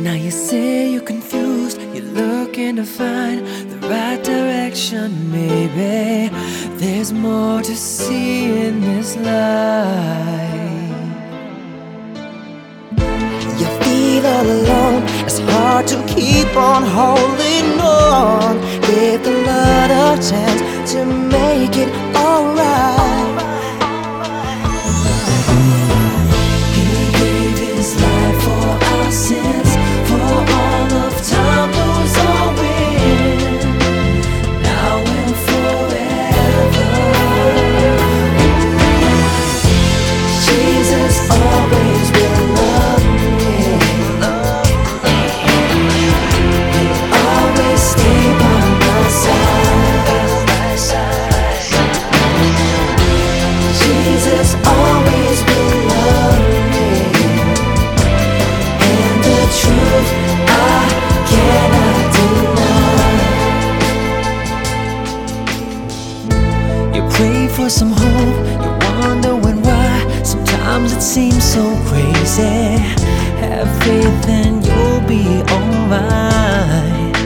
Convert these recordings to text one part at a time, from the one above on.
Now you say you're confused, you're looking to find the right direction. Maybe there's more to see in this life. You feel all alone, it's hard to keep on holding on. Give the Lord a chance to make it alright. He gave his life for our sins, for all of time goes on with, now and forever. Jesus always will love me. He'll always stay by my side. Jesus always will love me. And the truth I cannot deny. You pray for some hope, you're wondering why. Sometimes it seems so crazy. Have faith and you'll be alright.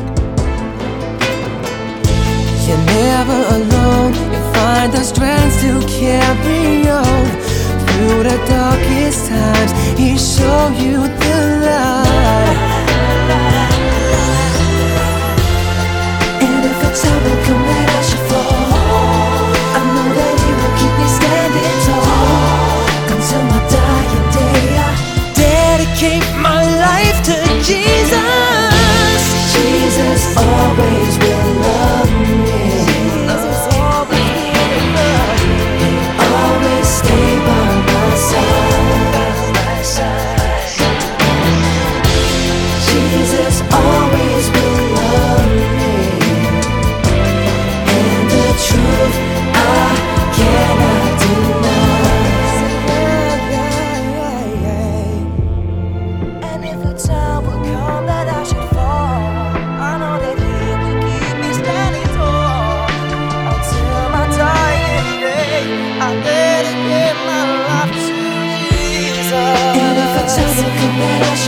You're never alone, you find the strength to carry on. Through the darkest times, He show you the light. And if a time will come that I should fall, I know that He will keep me standing tall. Until my dying day, I dedicate my life to Jesus. Jesus always will love me. Jesus always will love me. He'll always stay by my side. Jesus always will love me. And the truth I cannot deny. And if a time will come that I should fall, I know that He will keep me standing tall. Until my dying day, I dedicate my life to Jesus. And if a time will come that I